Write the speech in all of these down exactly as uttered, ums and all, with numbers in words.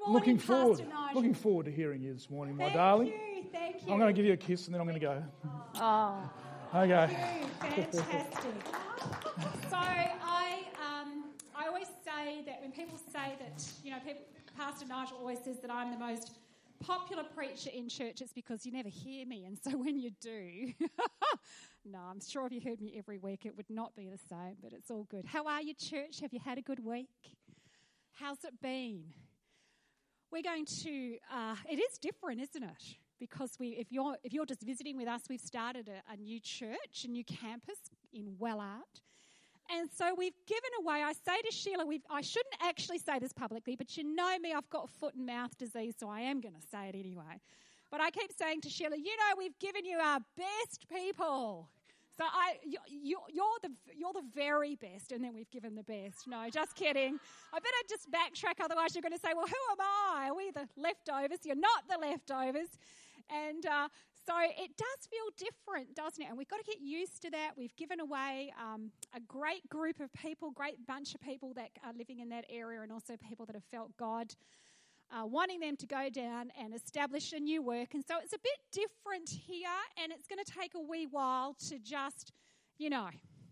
morning, looking forward, Pastor Nigel. looking forward to hearing you this morning, my Thank darling. you, thank you. I'm going to give you a kiss and then I'm going to go. Oh, Okay. fantastic. So I, um, I always say that when people say that, you know, people, Pastor Nigel always says that I'm the most popular preacher in church, it's because you never hear me. And so when you do, no, I'm sure if you heard me every week, it would not be the same, but it's all good. How are you, church? Have you had a good week? How's it been? We're going to, uh, it is different, isn't it? Because we, if you're if you're just visiting with us, we've started a, a new church, a new campus in Wellard. And so we've given away, I say to Sheila, we've, I shouldn't actually say this publicly, but you know me, I've got foot and mouth disease, so I am going to say it anyway. But I keep saying to Sheila, you know, we've given you our best people. So I, you, you, you're the you're the very best, and then we've given the best. No, just kidding. I better just backtrack, otherwise you're going to say, well, who am I? Are we the leftovers? You're not the leftovers. And uh, so it does feel different, doesn't it? And we've got to get used to that. We've given away um, a great group of people, great bunch of people that are living in that area, and also people that have felt God uh, wanting them to go down and establish a new work. And so it's a bit different here, and it's going to take a wee while to just, you know,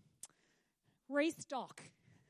restock.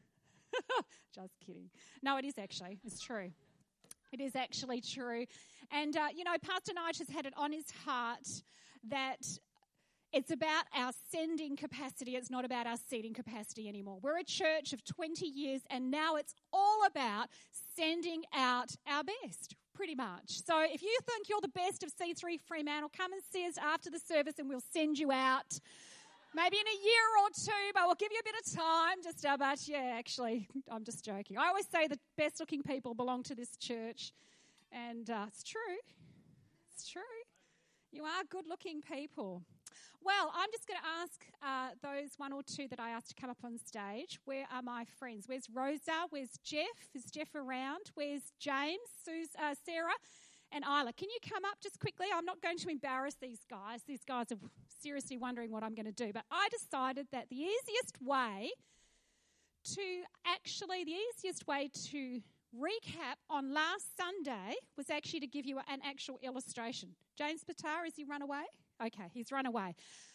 Just kidding. No, it is actually. It's true. It is actually true. And, uh, you know, Pastor Nigel has had it on his heart that it's about our sending capacity. It's not about our seating capacity anymore. We're a church of twenty years, and now it's all about sending out our best, pretty much. So if you think you're the best of C three Fremantle, come and see us after the service and we'll send you out. Maybe in a year or two, but we'll give you a bit of time. Just uh, but yeah, actually, I'm just joking. I always say the best-looking people belong to this church, and uh, it's true. It's true. You are good-looking people. Well, I'm just going to ask uh, those one or two that I asked to come up on stage. Where are my friends? Where's Rosa? Where's Jeff? Is Jeff around? Where's James? Suze, uh, Sarah? And Isla, can you come up just quickly? I'm not going to embarrass these guys. These guys are seriously wondering what I'm going to do. But I decided that the easiest way to actually, the easiest way to recap on last Sunday was actually to give you an actual illustration. James Patar, has he run away? Okay, he's run away.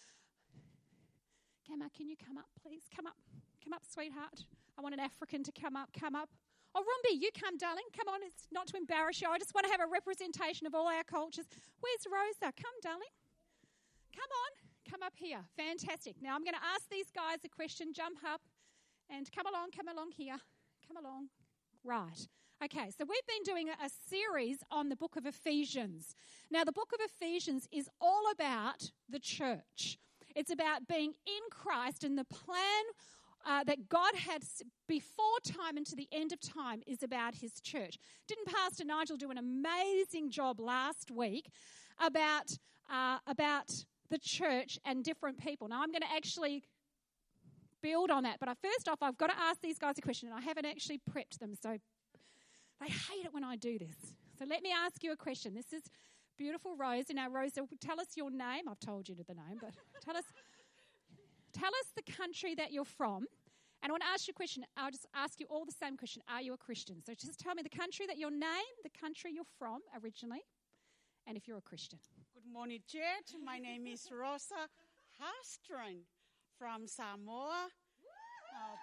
Gamma, can you come up, please? Come up. Come up, sweetheart. I want an African to come up. Come up. Oh, Rumbi, you come, darling. Come on, it's not to embarrass you. I just want to have a representation of all our cultures. Where's Rosa? Come, darling. Come on. Come up here. Fantastic. Now, I'm going to ask these guys a question. Jump up and come along, come along here. Come along. Right. Okay, so we've been doing a, a series on the book of Ephesians. Now, the book of Ephesians is all about the church. It's about being in Christ, and the plan Uh, that God had before time and to the end of time is about his church. Didn't Pastor Nigel do an amazing job last week about, uh, about the church and different people? Now, I'm going to actually build on that. But I, first off, I've got to ask these guys a question, and I haven't actually prepped them, so they hate it when I do this. So let me ask you a question. This is beautiful Rosa. Now, Rosa, tell us your name. I've told you the name, but tell us... Tell us the country that you're from. And I want to ask you a question. I'll just ask you all the same question. Are you a Christian? So just tell me the country that your name, the country you're from originally, and if you're a Christian. Good morning, church. My name is Rosa Hastron from Samoa. Uh,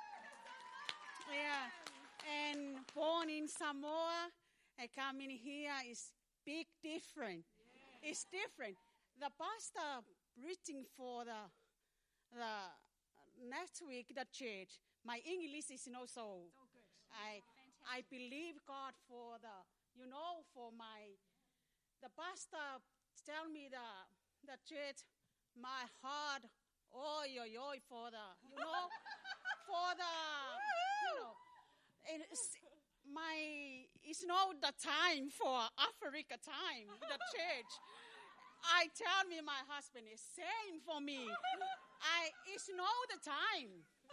yeah, and born in Samoa. And coming here is big different. Yeah. It's different. The pastor preaching for the The next week, the church, my English is not so. So good. I Fantastic. I believe God for the, you know, for my, the pastor tell me the, the church, my heart, oh, yo, yo, for the, you know, for the, you know, it's my, it's not the time for Africa time, the church. I tell me my husband is saying for me, I it's not the time.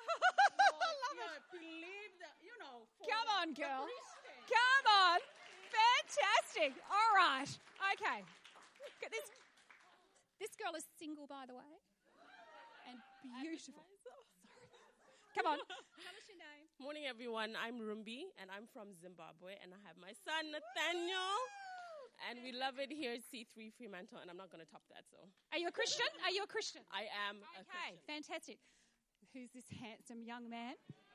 I love you it. Believe that, you know. Come the, on, girl. Come on. Fantastic. All right. Okay. This, this girl is single, by the way, and beautiful. Sorry. Come on. Tell us your name. Morning, everyone. I'm Rumbi, and I'm from Zimbabwe, and I have my son, Nathaniel. And we love it here at C three Fremantle, and I'm not going to top that, so. Are you a Christian? Are you a Christian? I am a Okay, Christian. fantastic. Who's this handsome young man?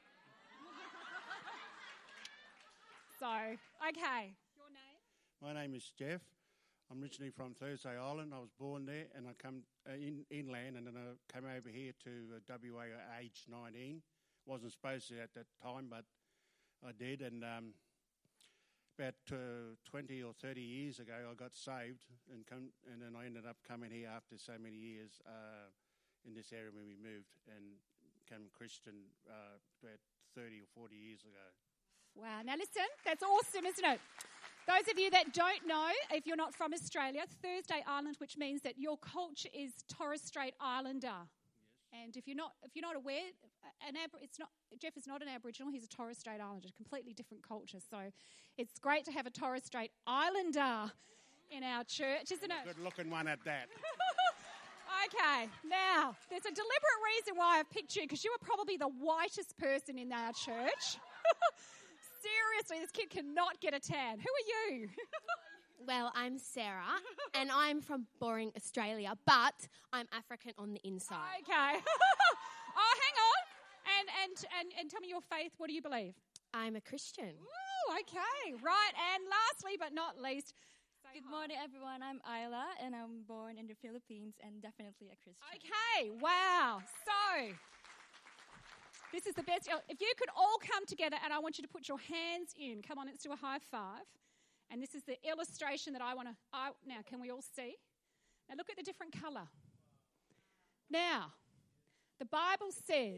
So, okay. Your name? My name is Jeff. I'm originally from Thursday Island. I was born there, and I come uh, in inland, and then I came over here to uh, W A at age nineteen. Wasn't supposed to at that time, but I did. And um, about uh, twenty or thirty years ago, I got saved, and come, and then I ended up coming here after so many years uh, in this area when we moved, and became Christian uh, about thirty or forty years ago. Wow. Now listen, that's awesome, isn't it? Those of you that don't know, if you're not from Australia, Thursday Island, which means that your culture is Torres Strait Islander. Yes. And if you're not, if you're not aware, an Ab- it's not Jeff is not an Aboriginal. He's a Torres Strait Islander, completely different culture. So it's great to have a Torres Strait Islander in our church, isn't it? Good-looking one at that. Okay, now, there's a deliberate reason why I've picked you, because you are probably the whitest person in our church. Seriously, this kid cannot get a tan. Who are you? Well, I'm Sarah, and I'm from boring Australia, but I'm African on the inside. Okay. Oh, hang on. And, and, and, and tell me your faith. What do you believe? I'm a Christian. Ooh, okay. Right, and lastly but not least, say Good hi. morning, everyone. I'm Isla, and I'm born in the Philippines and definitely a Christian. Okay, wow. So, this is the best. If you could all come together, and I want you to put your hands in. Come on, let's do a high five. And this is the illustration that I want to... I, now, can we all see? Now, look at the different colour. Now, the Bible says...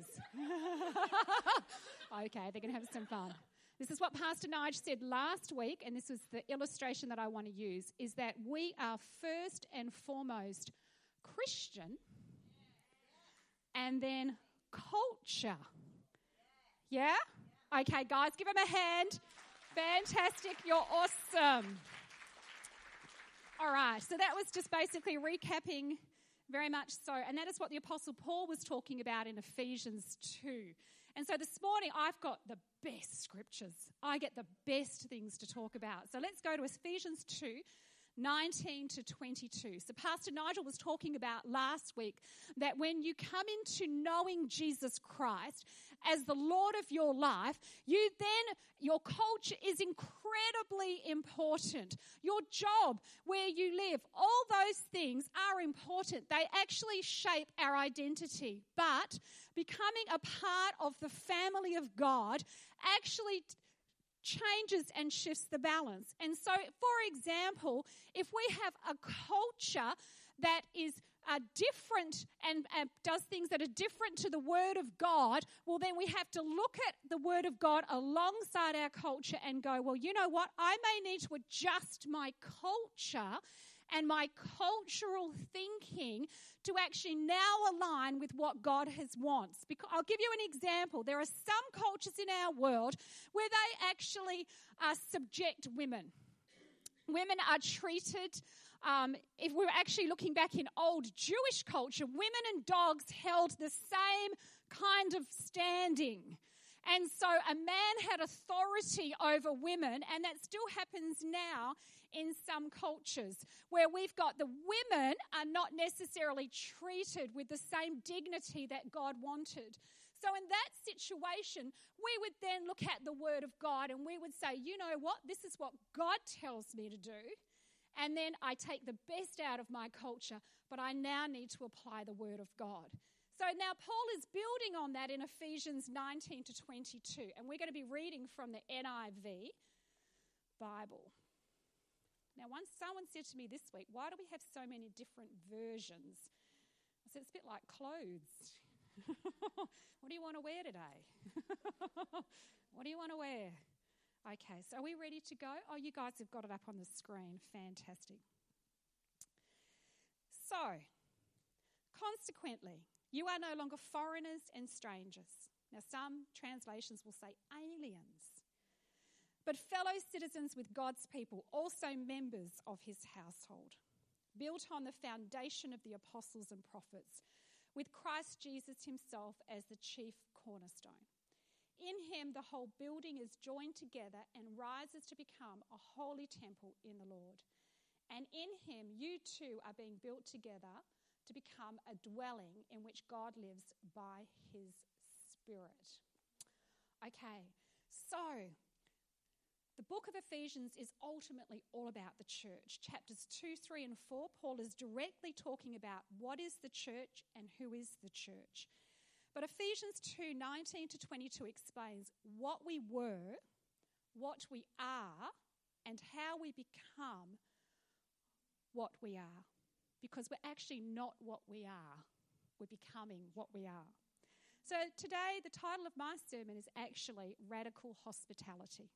okay, they're going to have some fun. This is what Pastor Nige said last week, and this was the illustration that I want to use, is that we are first and foremost Christian and then culture. Yeah? Okay, guys, give him a hand. Fantastic. You're awesome. All right, so that was just basically recapping very much so, and that is what the Apostle Paul was talking about in Ephesians two. And so this morning, I've got the best scriptures. I get the best things to talk about. So let's go to Ephesians two, nineteen to twenty-two. So Pastor Nigel was talking about last week that when you come into knowing Jesus Christ as the Lord of your life, you then, your culture is incredibly important. Your job, where you live, all those things are important. They actually shape our identity. But becoming a part of the family of God actually t- changes and shifts the balance. And so, for example, if we have a culture that is uh, different and uh, does things that are different to the Word of God, well, then we have to look at the Word of God alongside our culture and go, well, you know what? I may need to adjust my culture and my cultural thinking to actually now align with what God has wants. Because I'll give you an example. There are some cultures in our world where they actually uh, subject women. Women are treated, um, if we're actually looking back in old Jewish culture, women and dogs held the same kind of standing. And so a man had authority over women, and that still happens now in some cultures where we've got the women are not necessarily treated with the same dignity that God wanted. So in that situation, we would then look at the Word of God and we would say, you know what, this is what God tells me to do. And then I take the best out of my culture, but I now need to apply the Word of God. So now Paul is building on that in Ephesians nineteen to twenty-two. And we're going to be reading from the N I V Bible. Now, once someone said to me this week, why do we have so many different versions? I said, it's a bit like clothes. What do you want to wear today? What do you want to wear? Okay, so are we ready to go? Oh, you guys have got it up on the screen. Fantastic. So, consequently, you are no longer foreigners and strangers. Now, some translations will say aliens, but fellow citizens with God's people, also members of his household, built on the foundation of the apostles and prophets, with Christ Jesus himself as the chief cornerstone. In him, the whole building is joined together and rises to become a holy temple in the Lord. And in him, you too are being built together to become a dwelling in which God lives by his Spirit. Okay, so the book of Ephesians is ultimately all about the church. Chapters two, three, and four, Paul is directly talking about what is the church and who is the church. But Ephesians two, nineteen to twenty-two explains what we were, what we are, and how we become what we are. Because we're actually not what we are. We're becoming what we are. So today, the title of my sermon is actually Radical Hospitality.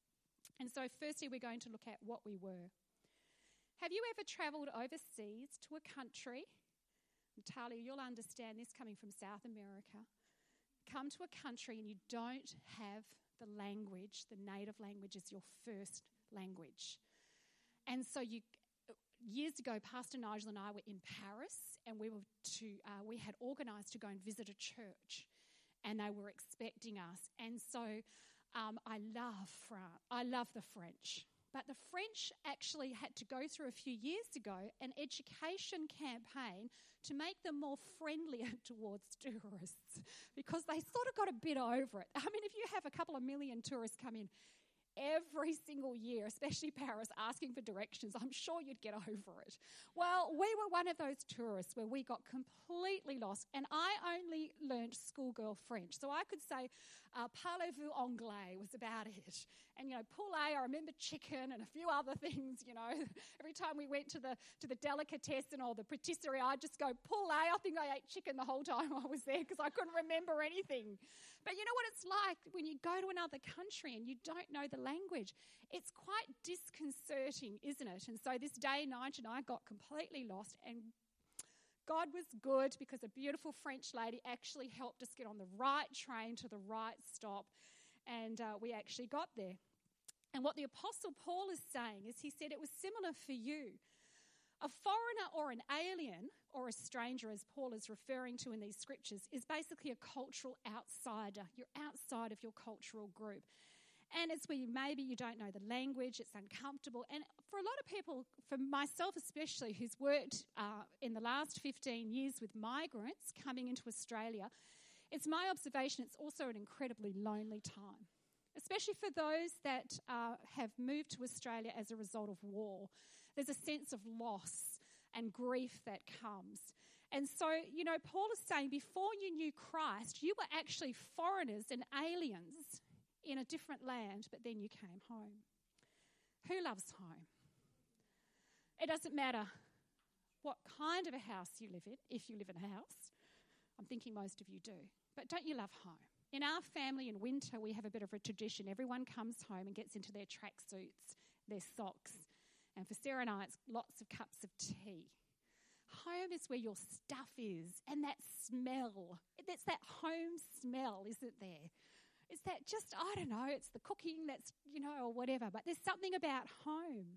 And so firstly, we're going to look at what we were. Have you ever travelled overseas to a country? Talia, you'll understand this coming from South America. Come to a country and you don't have the language, the native language is your first language. And so you, years ago, Pastor Nigel and I were in Paris, and we were to uh, we had organised to go and visit a church, and they were expecting us. And so um, I love France. I love the French. But the French actually had to go through a few years ago an education campaign to make them more friendlier towards tourists, because they sort of got a bit over it. I mean, if you have a couple of million tourists come in every single year, especially Paris, asking for directions, I'm sure you'd get over it. Well, we were one of those tourists where we got completely lost, and I only learnt schoolgirl French. So I could say, uh, parlez-vous anglais was about it. And, you know, poulet, I remember chicken and a few other things, you know. Every time we went to the to the delicatessen or the patisserie, I'd just go, poulet. I think I ate chicken the whole time I was there because I couldn't remember anything. But you know what it's like when you go to another country and you don't know the language? It's quite disconcerting, isn't it? And so this day, Nigel and I got completely lost, and God was good because a beautiful French lady actually helped us get on the right train to the right stop, and uh, we actually got there. And what the Apostle Paul is saying is, he said it was similar for you. A foreigner or an alien or a stranger, as Paul is referring to in these scriptures, is basically a cultural outsider. You're outside of your cultural group. And as we, maybe you don't know the language, it's uncomfortable. And for a lot of people, for myself especially, who's worked uh, in the last fifteen years with migrants coming into Australia, it's my observation it's also an incredibly lonely time, especially for those that uh, have moved to Australia as a result of war. There's a sense of loss and grief that comes. And so, you know, Paul is saying before you knew Christ, you were actually foreigners and aliens in a different land, but then you came home. Who loves home? It doesn't matter what kind of a house you live in, if you live in a house. I'm thinking most of you do. But don't you love home? In our family in winter, we have a bit of a tradition. Everyone comes home and gets into their tracksuits, their socks. And for Sarah and I, it's lots of cups of tea. Home is where your stuff is, and that smell. It's that home smell, isn't there? It's that just, I don't know, it's the cooking that's, you know, or whatever. But there's something about home.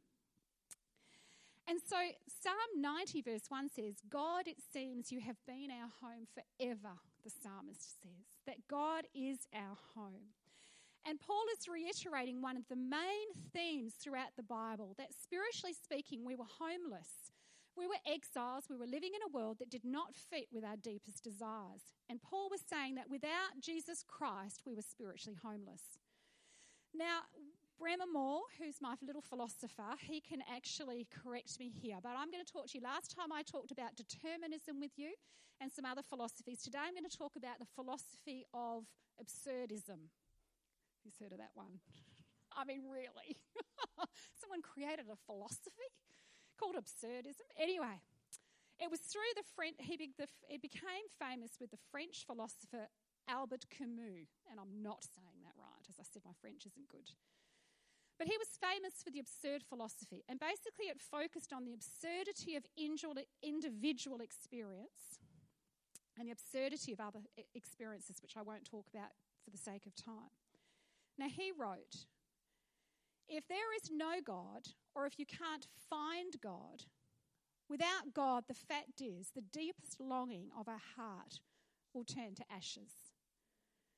And so Psalm ninety verse one says, God, it seems you have been our home forever, the psalmist says, that God is our home. And Paul is reiterating one of the main themes throughout the Bible, that spiritually speaking, we were homeless. We were exiles. We were living in a world that did not fit with our deepest desires. And Paul was saying that without Jesus Christ, we were spiritually homeless. Now, Bremer Moore, who's my little philosopher, he can actually correct me here. But I'm going to talk to you. Last time I talked about determinism with you and some other philosophies. Today I'm going to talk about the philosophy of absurdism. Who's heard of that one? I mean, really? Someone created a philosophy called absurdism. Anyway, it was through the French, he be, the, it became famous with the French philosopher Albert Camus. And I'm not saying that right. As I said, my French isn't good. But he was famous for the absurd philosophy. And basically it focused on the absurdity of individual experience and the absurdity of other experiences, which I won't talk about for the sake of time. Now, he wrote, if there is no God, or if you can't find God, without God, the fact is the deepest longing of our heart will turn to ashes.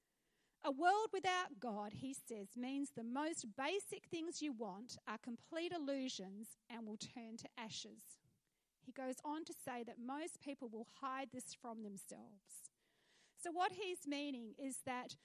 A world without God, he says, means the most basic things you want are complete illusions and will turn to ashes. He goes on to say that most people will hide this from themselves. So what he's meaning is that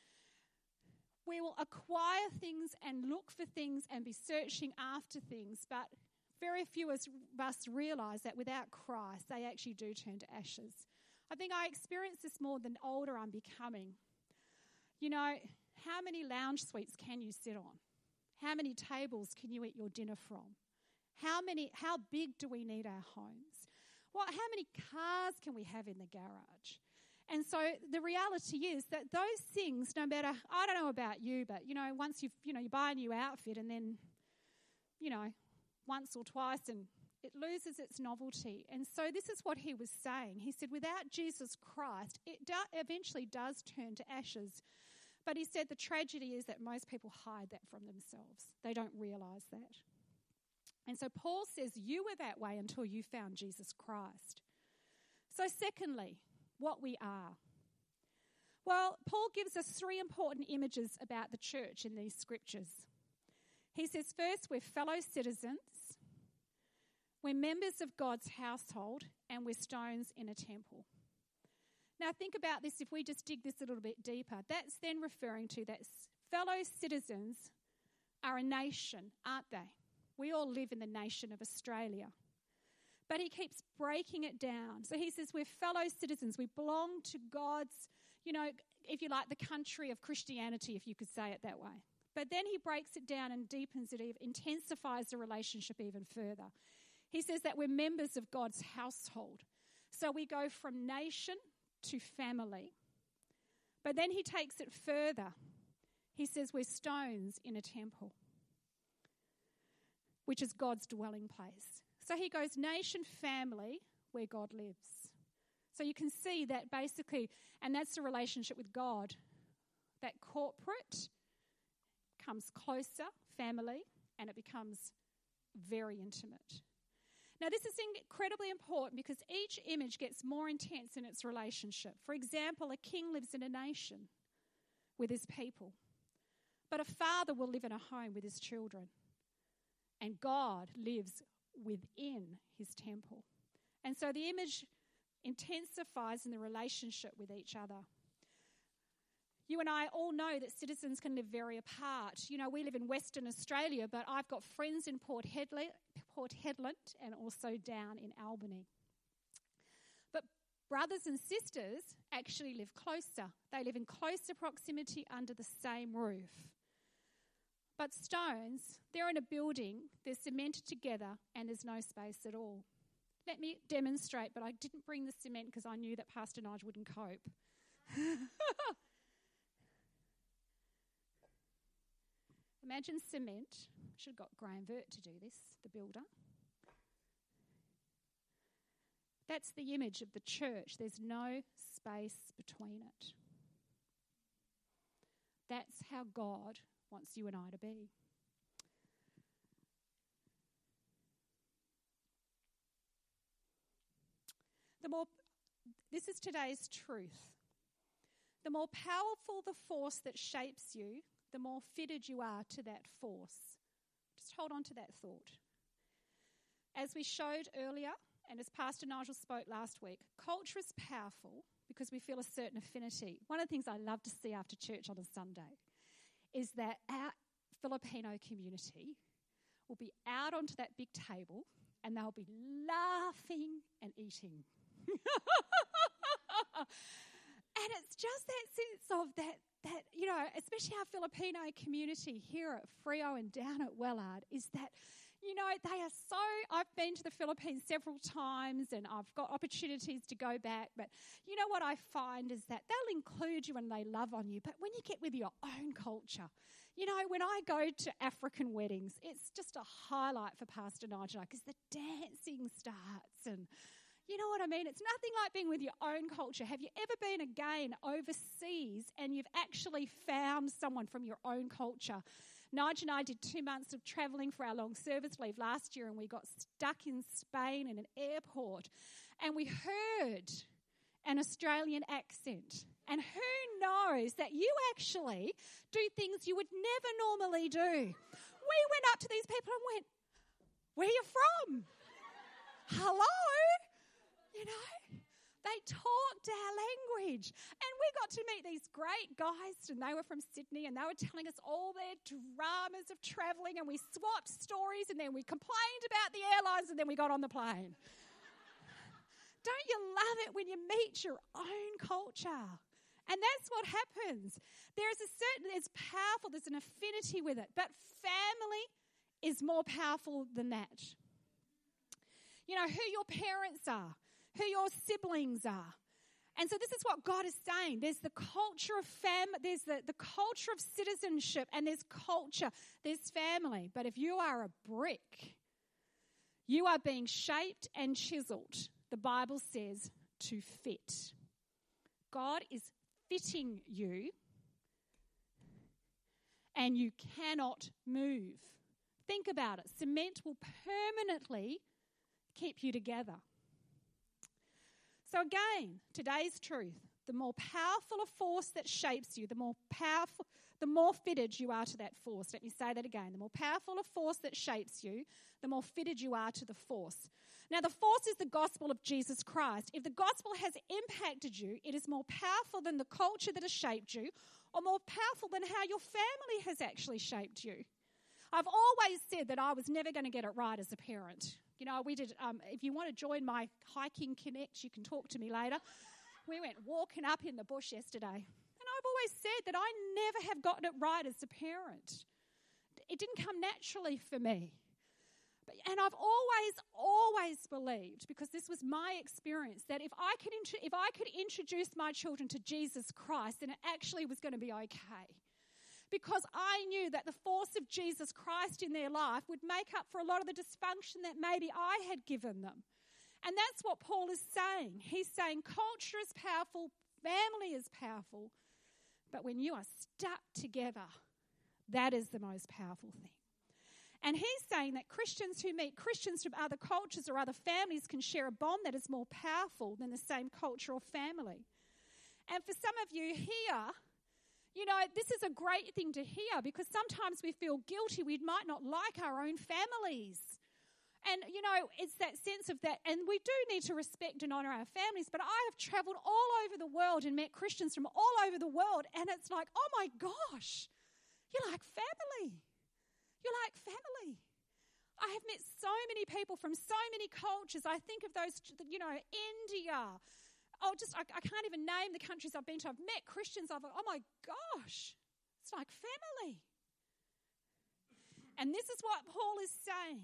we will acquire things and look for things and be searching after things, but very few of us realise that without Christ, they actually do turn to ashes. I think I experience this more the older I'm becoming. You know, how many lounge suites can you sit on? How many tables can you eat your dinner from? How many? How big do we need our homes? What? How many cars can we have in the garage? And so the reality is that those things, no matter, I don't know about you, but, you know, once you've, you know, you buy a new outfit and then, you know, once or twice and it loses its novelty. And so this is what he was saying. He said, without Jesus Christ, it do- eventually does turn to ashes. But he said the tragedy is that most people hide that from themselves. They don't realise that. And so Paul says you were that way until you found Jesus Christ. So secondly, what we are. Well, Paul gives us three important images about the church in these scriptures. He says, first, we're fellow citizens, we're members of God's household, and we're stones in a temple. Now think about this, if we just dig this a little bit deeper, that's then referring to that fellow citizens are a nation, aren't they? We all live in the nation of Australia. But he keeps breaking it down. So he says we're fellow citizens. We belong to God's, you know, if you like, the country of Christianity, if you could say it that way. But then he breaks it down and deepens it, intensifies the relationship even further. He says that we're members of God's household. So we go from nation to family. But then he takes it further. He says we're stones in a temple, which is God's dwelling place. So he goes nation, family, where God lives. So you can see that basically, and that's the relationship with God, that corporate comes closer, family, and it becomes very intimate. Now this is incredibly important because each image gets more intense in its relationship. For example, a king lives in a nation with his people, but a father will live in a home with his children. And God lives within his temple. And so the image intensifies in the relationship with each other. You and I all know that citizens can live very apart. You know, we live in Western Australia, but I've got friends in Port Hedland, Port Hedland and also down in Albany. But brothers and sisters actually live closer. They live in closer proximity under the same roof. But stones, they're in a building, they're cemented together, and there's no space at all. Let me demonstrate, but I didn't bring the cement because I knew that Pastor Nigel wouldn't cope. Imagine cement. I should have got Graham Vert to do this, the builder. That's the image of the church. There's no space between it. That's how God wants you and I to be. The more, this is today's truth. The more powerful the force that shapes you, the more fitted you are to that force. Just hold on to that thought. As we showed earlier, and as Pastor Nigel spoke last week, culture is powerful because we feel a certain affinity. One of the things I love to see after church on a Sunday is that our Filipino community will be out onto that big table and they'll be laughing and eating. And it's just that sense of that, that, you know, especially our Filipino community here at Freo and down at Wellard, is that, you know, they are so, I've been to the Philippines several times and I've got opportunities to go back, but you know what I find is that they'll include you and they love on you, but when you get with your own culture, you know, when I go to African weddings, it's just a highlight for Pastor Nigel because the dancing starts and, you know what I mean? It's nothing like being with your own culture. Have you ever been again overseas and you've actually found someone from your own culture? Nigel and I did two months of travelling for our long service leave last year and we got stuck in Spain in an airport and we heard an Australian accent. And who knows that you actually do things you would never normally do. We went up to these people and went, where are you from? Hello? You know, they talked our language. And we got to meet these great guys, and they were from Sydney, and they were telling us all their dramas of travelling, and we swapped stories, and then we complained about the airlines, and then we got on the plane. Don't you love it when you meet your own culture? And that's what happens. There is a certain, it's powerful, there's an affinity with it. But family is more powerful than that. You know, who your parents are, who your siblings are. And so this is what God is saying. There's the culture of family, there's the, the culture of citizenship, and there's culture, there's family. But if you are a brick, you are being shaped and chiseled, the Bible says, to fit. God is fitting you, and you cannot move. Think about it. Cement will permanently keep you together. So again, today's truth, the more powerful a force that shapes you, the more powerful, the more fitted you are to that force. Let me say that again. The more powerful a force that shapes you, the more fitted you are to the force. Now, the force is the gospel of Jesus Christ. If the gospel has impacted you, it is more powerful than the culture that has shaped you, or more powerful than how your family has actually shaped you. I've always said that I was never going to get it right as a parent. You know, we did, um, if you want to join my hiking connect, you can talk to me later. We went walking up in the bush yesterday. And I've always said that I never have gotten it right as a parent. It didn't come naturally for me. But, and I've always, always believed, because this was my experience, that if I could int- if I could introduce my children to Jesus Christ, then it actually was going to be okay. Because I knew that the force of Jesus Christ in their life would make up for a lot of the dysfunction that maybe I had given them. And that's what Paul is saying. He's saying culture is powerful, family is powerful, but when you are stuck together, that is the most powerful thing. And he's saying that Christians who meet Christians from other cultures or other families can share a bond that is more powerful than the same culture or family. And for some of you here, you know, this is a great thing to hear, because sometimes we feel guilty. We might not like our own families. And, you know, it's that sense of that. And we do need to respect and honour our families. But I have travelled all over the world and met Christians from all over the world. And it's like, oh my gosh, you're like family. You're like family. I have met so many people from so many cultures. I think of those, you know, India. Oh, just, I, I can't even name the countries I've been to. I've met Christians. I've thought, oh my gosh, it's like family. And this is what Paul is saying.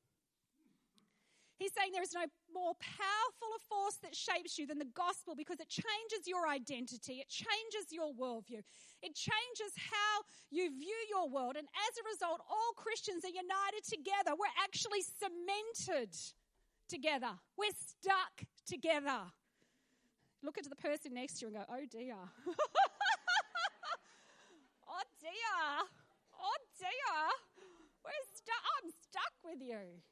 He's saying there is no more powerful a force that shapes you than the gospel, because it changes your identity. It changes your worldview. It changes how you view your world. And as a result, all Christians are united together. We're actually cemented together. We're stuck together. Look at the person next to you and go, oh dear. oh dear. Oh dear. We're stuck. I'm stuck with you.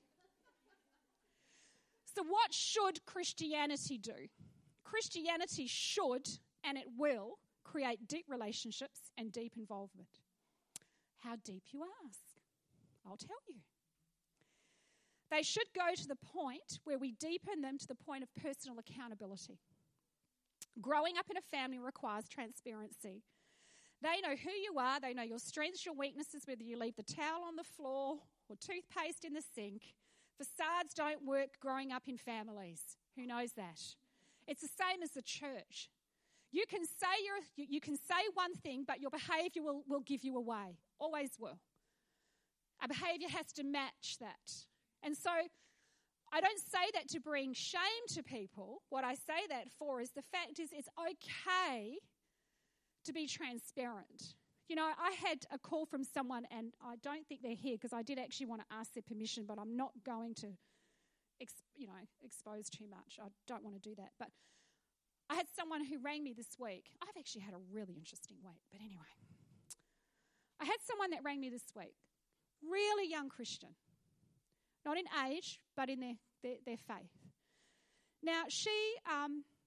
So what should Christianity do? Christianity should, and it will, create deep relationships and deep involvement. How deep, you ask? I'll tell you. They should go to the point where we deepen them to the point of personal accountability. Growing up in a family requires transparency. They know who you are. They know your strengths, your weaknesses, whether you leave the towel on the floor or toothpaste in the sink. Facades don't work growing up in families. Who knows that? It's the same as the church. You can say you're, you, you can say one thing, but your behaviour will, will give you away. Always will. Our behaviour has to match that. And so I don't say that to bring shame to people. What I say that for is the fact is it's okay to be transparent. You know, I had a call from someone, and I don't think they're here because I did actually want to ask their permission, but I'm not going to, ex- you know, expose too much. I don't want to do that. But I had someone who rang me this week. I've actually had a really interesting week, but anyway. I had someone that rang me this week, really young Christian, not in age, but in their, their, their faith. Now, she um,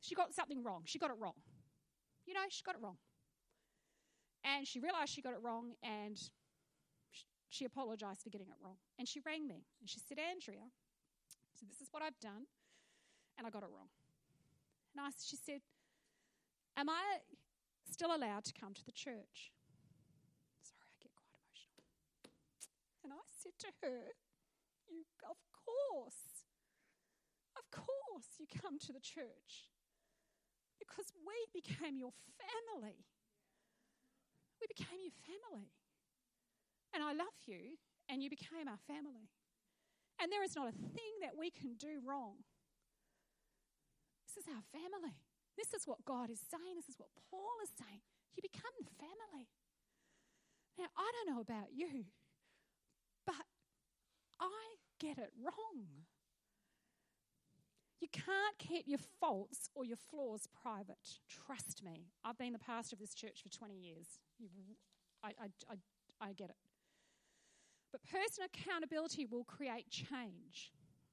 she got something wrong. She got it wrong. You know, she got it wrong. And she realised she got it wrong, and she, she apologised for getting it wrong. And she rang me, and she said, Andrea, so this is what I've done, and I got it wrong. And I, she said, am I still allowed to come to the church? Sorry, I get quite emotional. And I said to her, you, of course, of course you come to the church, because we became your family. We became your family. And I love you, and you became our family. And there is not a thing that we can do wrong. This is our family. This is what God is saying. This is what Paul is saying. You become the family. Now, I don't know about you, but I get it wrong. You can't keep your faults or your flaws private. Trust me. I've been the pastor of this church for twenty years. You, I, I, I, I get it. But personal accountability will create change.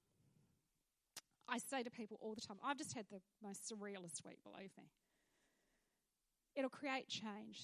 I say to people all the time, I've just had the most surrealist week, believe me. It'll create change.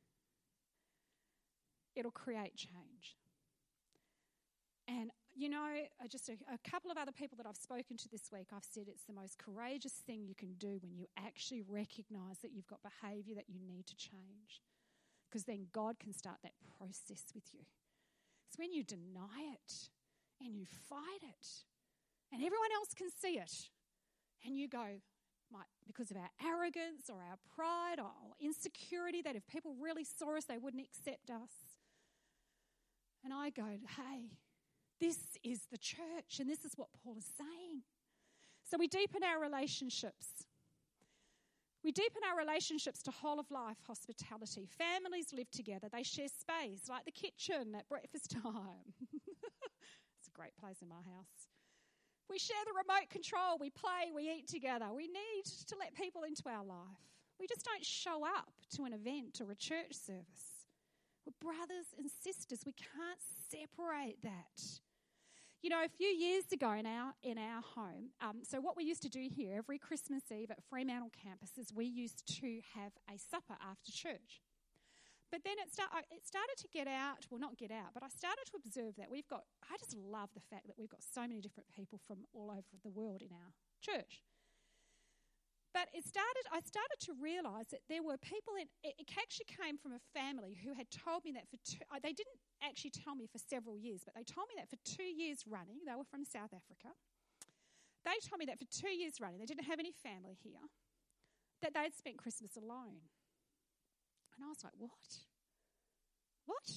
It'll create change. And, you know, just a, a couple of other people that I've spoken to this week, I've said it's the most courageous thing you can do when you actually recognise that you've got behaviour that you need to change. Because then God can start that process with you. It's when you deny it and you fight it and everyone else can see it and you go, might, because of our arrogance or our pride or our insecurity, that if people really saw us, they wouldn't accept us. And I go, hey, this is the church, and this is what Paul is saying. So we deepen our relationships. We deepen our relationships to whole-of-life hospitality. Families live together. They share space, like the kitchen at breakfast time. It's a great place in my house. We share the remote control. We play. We eat together. We need to let people into our life. We just don't show up to an event or a church service. We're brothers and sisters. We can't separate that. You know, a few years ago in our in our home, um, so what we used to do here every Christmas Eve at Fremantle campus is we used to have a supper after church. But then it, start, it started to get out, well, not get out, but I started to observe that we've got, I just love the fact that we've got so many different people from all over the world in our church. But it started. I started to realise that there were people in. It actually came from a family who had told me that for two. They didn't actually tell me for several years, but they told me that for two years running. They were from South Africa. They told me that for two years running, they didn't have any family here. That they'd spent Christmas alone. And I was like, what? What?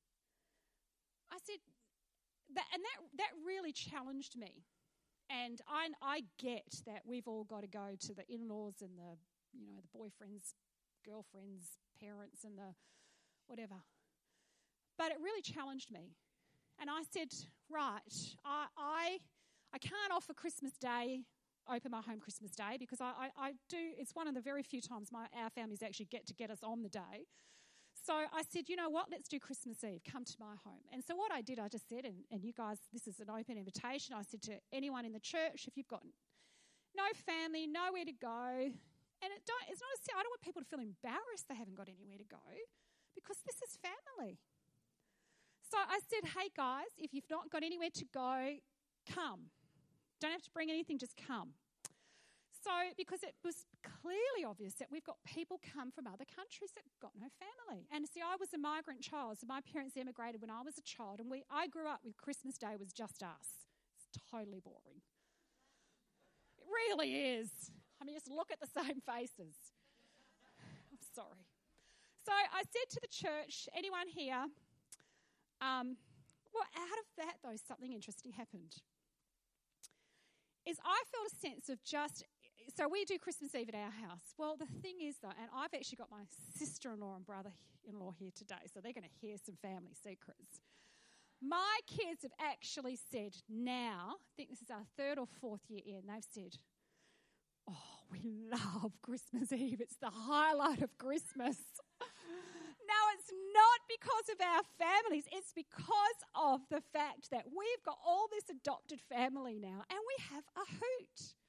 I said, that, and that that really challenged me. And I, I get that we've all got to go to the in-laws and the, you know, the boyfriends, girlfriends, parents and the whatever. But it really challenged me. And I said, right, I I, I can't offer Christmas Day, open my home Christmas Day, because I, I, I do, it's one of the very few times my our families actually get to get us on the day. So I said, you know what, let's do Christmas Eve. Come to my home. And so what I did, I just said, and, and you guys, this is an open invitation. I said to anyone in the church, if you've got no family, nowhere to go, and it don't, it's not a, I don't want people to feel embarrassed they haven't got anywhere to go, because this is family. So I said, hey guys, if you've not got anywhere to go, come. Don't have to bring anything, just come. So, because it was clearly obvious that we've got people come from other countries that got no family. And see, I was a migrant child, so my parents emigrated when I was a child, and we I grew up with Christmas Day was just us. It's totally boring. It really is. I mean, just look at the same faces. I'm sorry. So I said to the church, anyone here, um, well, out of that, though, something interesting happened. Is I felt a sense of just, so we do Christmas Eve at our house. Well, the thing is, though, and I've actually got my sister-in-law and brother-in-law here today, so they're going to hear some family secrets. My kids have actually said now, I think this is our third or fourth year in, they've said, oh, we love Christmas Eve. It's the highlight of Christmas. No, it's not because of our families. It's because of the fact that we've got all this adopted family now, and we have a hoot.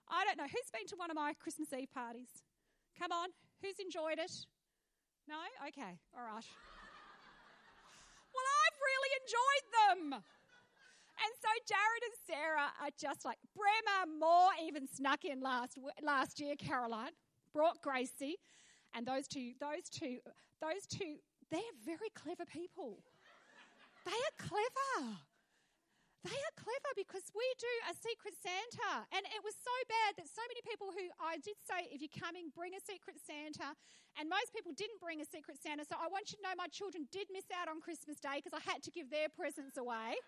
I don't know. Who's been to one of my Christmas Eve parties? Come on. Who's enjoyed it? No? Okay. All right. Well, I've really enjoyed them. And so Jared and Sarah are just like, Bremer Moore even snuck in last last year, Caroline, brought Gracie, and those two, those two, those two, they're very clever people. They are clever. They are clever because we do a Secret Santa. And it was so bad that so many people who I did say, if you're coming, bring a Secret Santa. And most people didn't bring a Secret Santa. So I want you to know my children did miss out on Christmas Day because I had to give their presents away.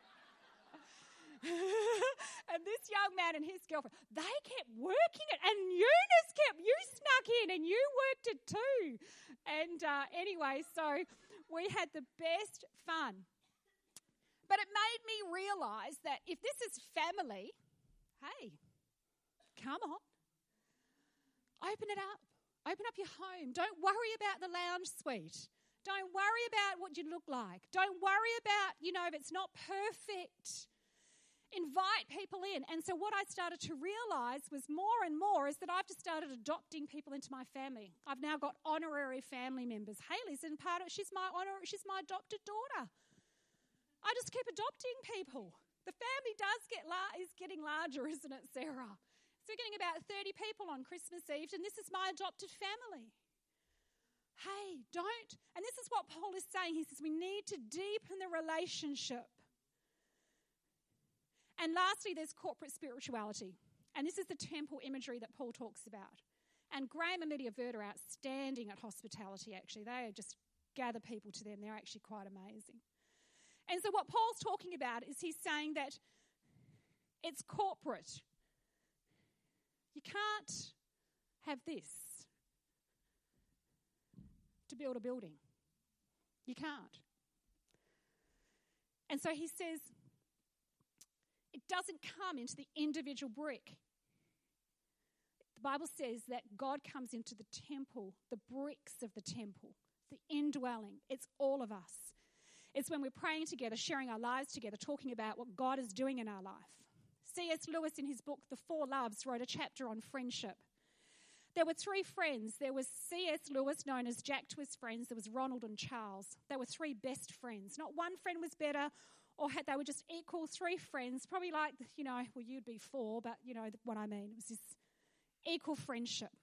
And this young man and his girlfriend, they kept working it. And Eunice kept, you snuck in and you worked it too. And uh, anyway, so we had the best fun. But it made me realise that if this is family, hey, come on. Open it up. Open up your home. Don't worry about the lounge suite. Don't worry about what you look like. Don't worry about, you know, if it's not perfect. Invite people in. And so what I started to realise was more and more is that I've just started adopting people into my family. I've now got honorary family members. Hayley's in part of, she's my honor, she's my adopted daughter. I just keep adopting people. The family does get la- is getting larger, isn't it, Sarah? So we're getting about thirty people on Christmas Eve, and this is my adopted family. Hey, don't. And this is what Paul is saying. He says we need to deepen the relationship. And lastly, there's corporate spirituality. And this is the temple imagery that Paul talks about. And Graham and Lydia Verd are outstanding at hospitality, actually. They just gather people to them. They're actually quite amazing. And so what Paul's talking about is he's saying that it's corporate. You can't have this to build a building. You can't. And so he says it doesn't come into the individual brick. The Bible says that God comes into the temple, the bricks of the temple, the indwelling. It's all of us. It's when we're praying together, sharing our lives together, talking about what God is doing in our life. C S Lewis, in his book, The Four Loves, wrote a chapter on friendship. There were three friends. There was C S Lewis, known as Jack to his friends. There was Ronald and Charles. They were three best friends. Not one friend was better or had, they were just equal, three friends. Probably like, you know, well, you'd be four, but you know what I mean. It was this equal friendship.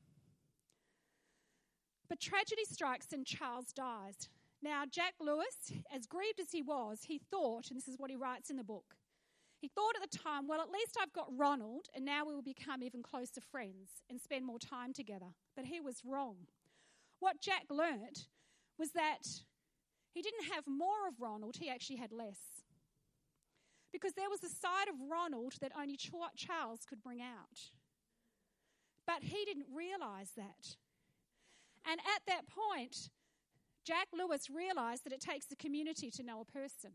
But tragedy strikes and Charles dies. Now, Jack Lewis, as grieved as he was, he thought, and this is what he writes in the book, he thought at the time, well, at least I've got Ronald, and now we will become even closer friends and spend more time together. But he was wrong. What Jack learnt was that he didn't have more of Ronald, he actually had less. Because there was a side of Ronald that only Charles could bring out. But he didn't realise that. And at that point, Jack Lewis realised that it takes a community to know a person.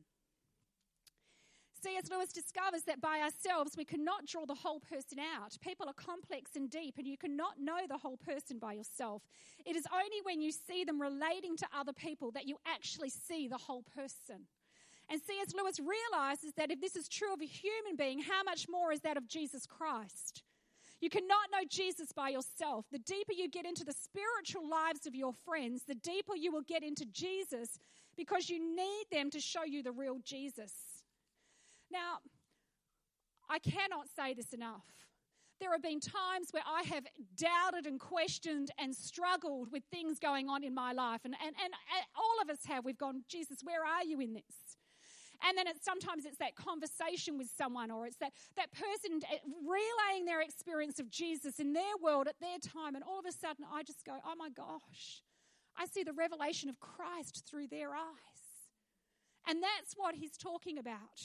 C S Lewis discovers that by ourselves we cannot draw the whole person out. People are complex and deep, and you cannot know the whole person by yourself. It is only when you see them relating to other people that you actually see the whole person. And C S Lewis realises that if this is true of a human being, how much more is that of Jesus Christ? You cannot know Jesus by yourself. The deeper you get into the spiritual lives of your friends, the deeper you will get into Jesus, because you need them to show you the real Jesus. Now, I cannot say this enough. There have been times where I have doubted and questioned and struggled with things going on in my life. And, and, and all of us have. We've gone, Jesus, where are you in this? And then it's, sometimes it's that conversation with someone, or it's that, that person relaying their experience of Jesus in their world at their time. And all of a sudden I just go, oh my gosh, I see the revelation of Christ through their eyes. And that's what he's talking about.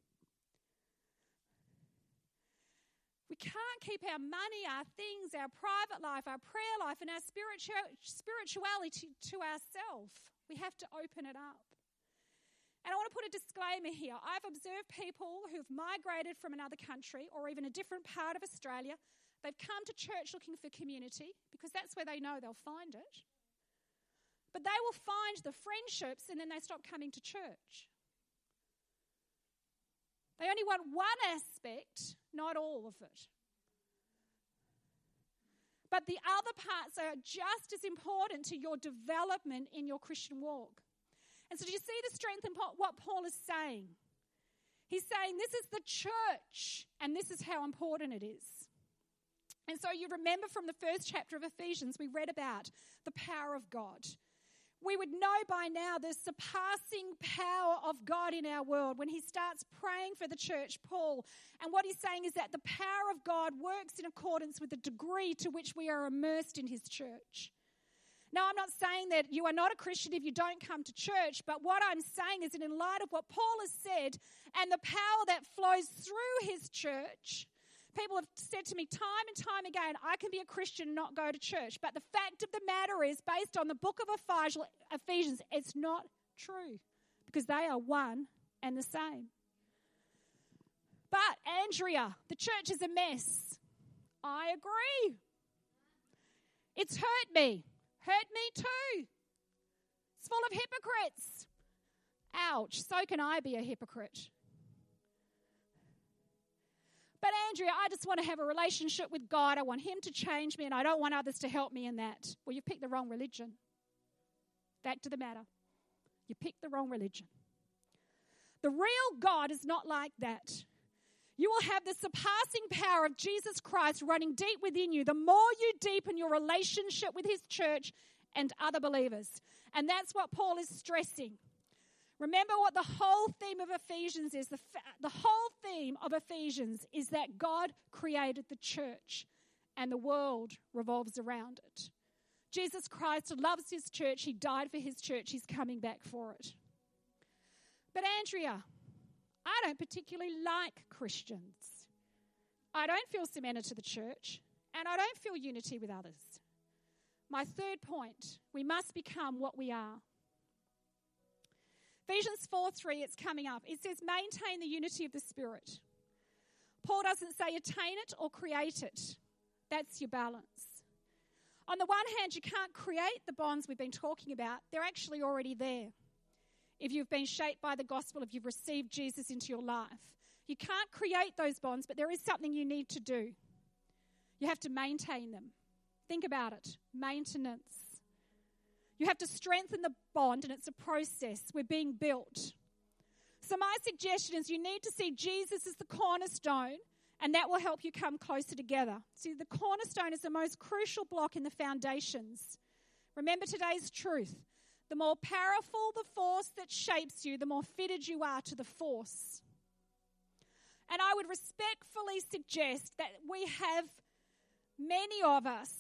We can't keep our money, our things, our private life, our prayer life, and our spiritu- spirituality to ourselves. We have to open it up. And I want to put a disclaimer here. I've observed people who've migrated from another country or even a different part of Australia. They've come to church looking for community because that's where they know they'll find it. But they will find the friendships and then they stop coming to church. They only want one aspect, not all of it. But the other parts are just as important to your development in your Christian walk. And so do you see the strength in what Paul is saying? He's saying this is the church, and this is how important it is. And so you remember from the first chapter of Ephesians, we read about the power of God. We would know by now the surpassing power of God in our world when he starts praying for the church, Paul. And what he's saying is that the power of God works in accordance with the degree to which we are immersed in his church. Now, I'm not saying that you are not a Christian if you don't come to church, but what I'm saying is that in light of what Paul has said and the power that flows through his church, people have said to me time and time again, I can be a Christian and not go to church. But the fact of the matter is, based on the book of Ephesians, it's not true because they are one and the same. But, Andrea, the church is a mess. I agree. It's hurt me. Hurt me too. It's full of hypocrites. Ouch, so can I be a hypocrite. But Andrea, I just want to have a relationship with God. I want him to change me and I don't want others to help me in that. Well, you've picked the wrong religion. Back to the matter. You picked the wrong religion. The real God is not like that. You will have the surpassing power of Jesus Christ running deep within you the more you deepen your relationship with his church and other believers. And that's what Paul is stressing. Remember what the whole theme of Ephesians is. The, fa- the whole theme of Ephesians is that God created the church and the world revolves around it. Jesus Christ loves his church. He died for his church. He's coming back for it. But Andrea, I don't particularly like Christians. I don't feel cemented to the church, and I don't feel unity with others. My third point, we must become what we are. Ephesians four three, it's coming up. It says, maintain the unity of the Spirit. Paul doesn't say attain it or create it. That's your balance. On the one hand, you can't create the bonds we've been talking about. They're actually already there. If you've been shaped by the gospel, if you've received Jesus into your life. You can't create those bonds, but there is something you need to do. You have to maintain them. Think about it. Maintenance. You have to strengthen the bond, and it's a process. We're being built. So my suggestion is you need to see Jesus as the cornerstone, and that will help you come closer together. See, the cornerstone is the most crucial block in the foundations. Remember today's truth. The more powerful the force that shapes you, the more fitted you are to the force. And I would respectfully suggest that we have, many of us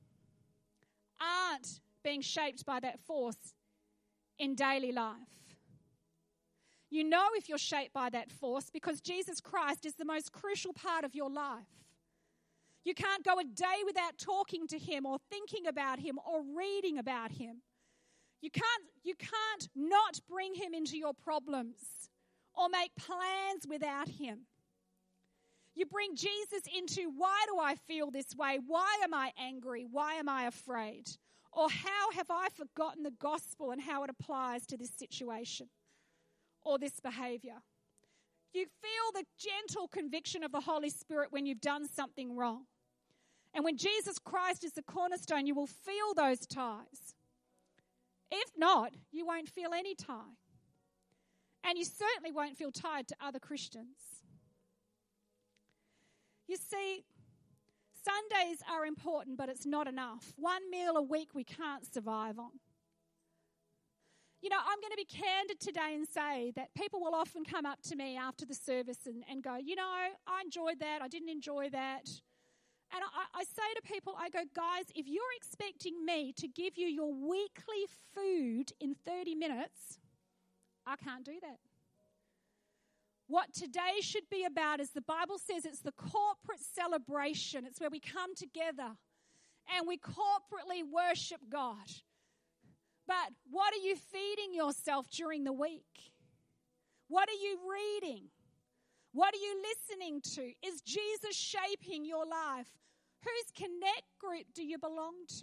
aren't being shaped by that force in daily life. You know if you're shaped by that force because Jesus Christ is the most crucial part of your life. You can't go a day without talking to him or thinking about him or reading about him. You can't, you can't not bring him into your problems or make plans without him. You bring Jesus into, why do I feel this way? Why am I angry? Why am I afraid? Or how have I forgotten the gospel and how it applies to this situation or this behavior? You feel the gentle conviction of the Holy Spirit when you've done something wrong. And when Jesus Christ is the cornerstone, you will feel those ties. If not, you won't feel any tie. And you certainly won't feel tied to other Christians. You see, Sundays are important, but it's not enough. One meal a week we can't survive on. You know, I'm going to be candid today and say that people will often come up to me after the service and, and go, you know, I enjoyed that, I didn't enjoy that. And I, I say to people, I go, guys, if you're expecting me to give you your weekly food in thirty minutes, I can't do that. What today should be about is the Bible says it's the corporate celebration. It's where we come together and we corporately worship God. But what are you feeding yourself during the week? What are you reading? What are you listening to? Is Jesus shaping your life? Whose connect group do you belong to?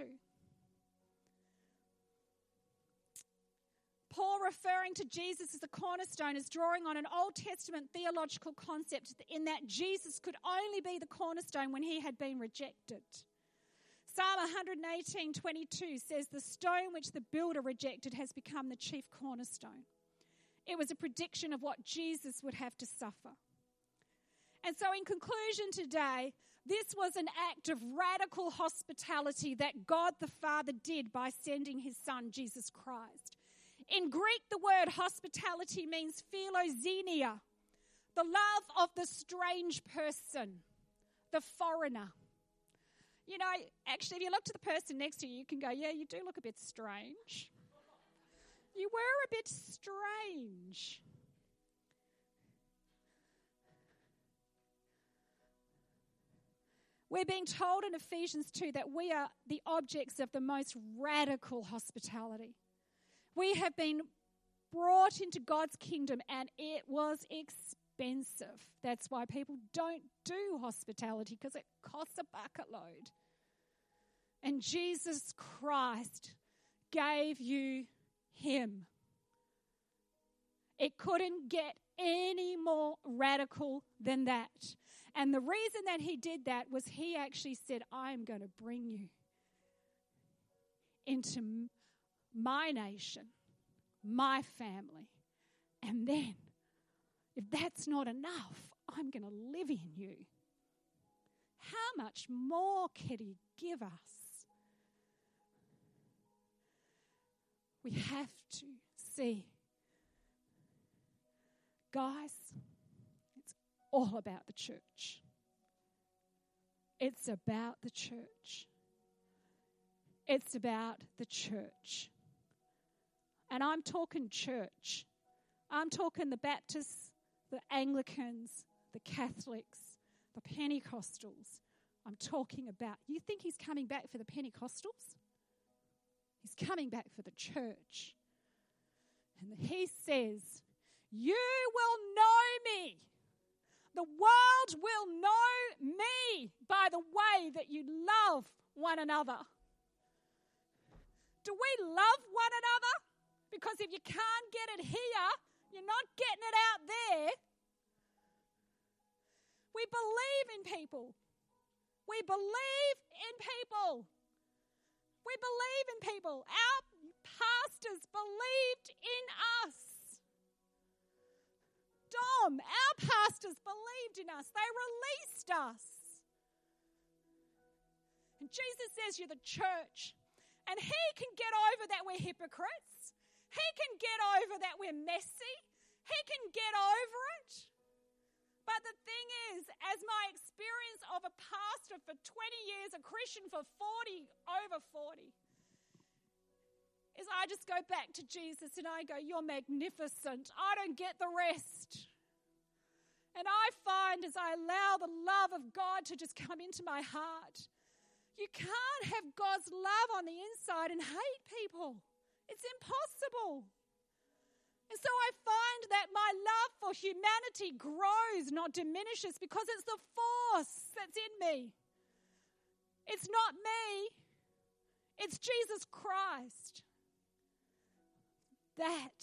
Paul, referring to Jesus as the cornerstone, is drawing on an Old Testament theological concept in that Jesus could only be the cornerstone when he had been rejected. Psalm one eighteen twenty-two says, the stone which the builder rejected has become the chief cornerstone. It was a prediction of what Jesus would have to suffer. And so in conclusion today, this was an act of radical hospitality that God the Father did by sending his Son, Jesus Christ. In Greek, the word hospitality means philoxenia, the love of the strange person, the foreigner. You know, actually, if you look to the person next to you, you can go, yeah, you do look a bit strange. You were a bit strange. We're being told in Ephesians two that we are the objects of the most radical hospitality. We have been brought into God's kingdom, and it was expensive. That's why people don't do hospitality, because it costs a bucket load. And Jesus Christ gave you him. It couldn't get any more radical than that. And the reason that he did that was he actually said, I am going to bring you into my nation, my family. And then, if that's not enough, I'm going to live in you. How much more can he give us? We have to see. Guys, it's all about the church. It's about the church. It's about the church. And I'm talking church. I'm talking the Baptists, the Anglicans, the Catholics, the Pentecostals. I'm talking about, you think he's coming back for the Pentecostals? He's coming back for the church. And he says, you will know me. The world will know me by the way that you love one another. Do we love one another? Because if you can't get it here, you're not getting it out there. We believe in people. We believe in people. We believe in people. Our pastors believed in us. Dom, our pastors believed in us. They released us. And Jesus says you're the church. And he can get over that we're hypocrites. He can get over that we're messy. He can get over it. But the thing is, as my experience of a pastor for twenty years, a Christian for forty, over forty, is I just go back to Jesus and I go, you're magnificent. I don't get the rest. And I find as I allow the love of God to just come into my heart, you can't have God's love on the inside and hate people. It's impossible. And so I find that my love for humanity grows, not diminishes, because it's the force that's in me. It's not me. It's Jesus Christ. That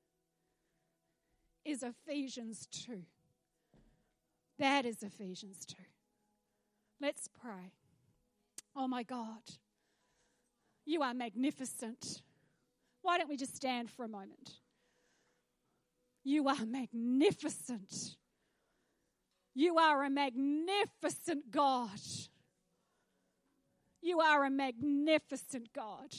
is Ephesians two. That is Ephesians two. Let's pray. Oh my God, you are magnificent. Why don't we just stand for a moment? You are magnificent. You are a magnificent God. You are a magnificent God.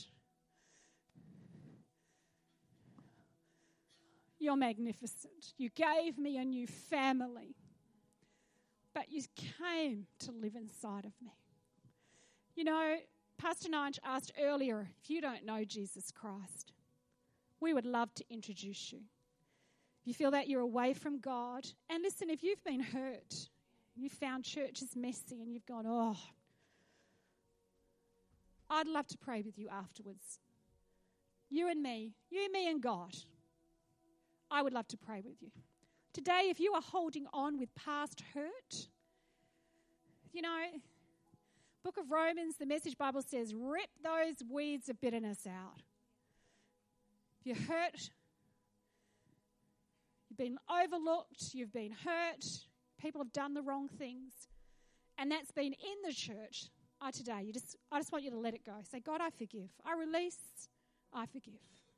You're magnificent. You gave me a new family, but you came to live inside of me. You know, Pastor Nige asked earlier, if you don't know Jesus Christ, we would love to introduce you. If you feel that you're away from God, and listen, if you've been hurt, you found church is messy and you've gone, oh, I'd love to pray with you afterwards. You and me, you, me and God. I would love to pray with you. Today, if you are holding on with past hurt, you know, Book of Romans, the Message Bible says, rip those weeds of bitterness out. If you're hurt, you've been overlooked, you've been hurt, people have done the wrong things, and that's been in the church, I today, you just, I just want you to let it go. Say, God, I forgive. I release, I forgive.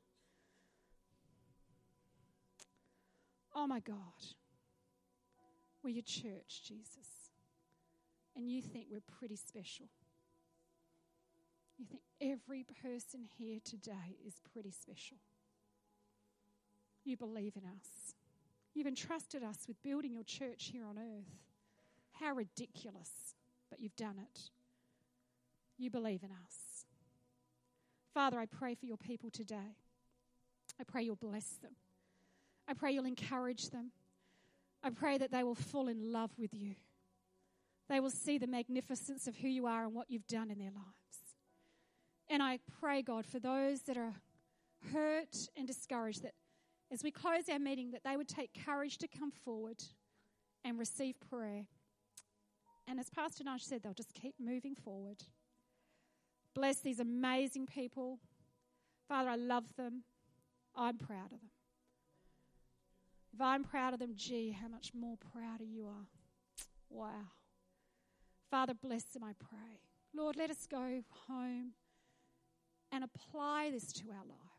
Oh my God, we're your church, Jesus. And you think we're pretty special. You think every person here today is pretty special. You believe in us. You've entrusted us with building your church here on earth. How ridiculous, but you've done it. You believe in us. Father, I pray for your people today. I pray you'll bless them. I pray you'll encourage them. I pray that they will fall in love with you. They will see the magnificence of who you are and what you've done in their lives. And I pray, God, for those that are hurt and discouraged, that as we close our meeting, that they would take courage to come forward and receive prayer. And as Pastor Nash said, they'll just keep moving forward. Bless these amazing people. Father, I love them. I'm proud of them. If I'm proud of them, gee, how much more prouder you are. Wow. Father, bless them, I pray. Lord, let us go home and apply this to our life.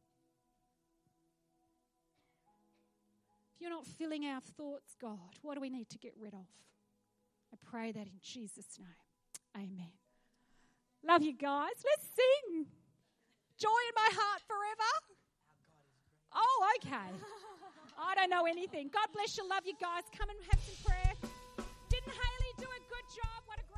If you're not filling our thoughts, God, what do we need to get rid of? I pray that in Jesus' name. Amen. Love you guys. Let's sing. Joy in my heart forever. Oh, okay. I don't know anything. God bless you. Love you guys. Come and have some prayer. Didn't Haley do a good job? What a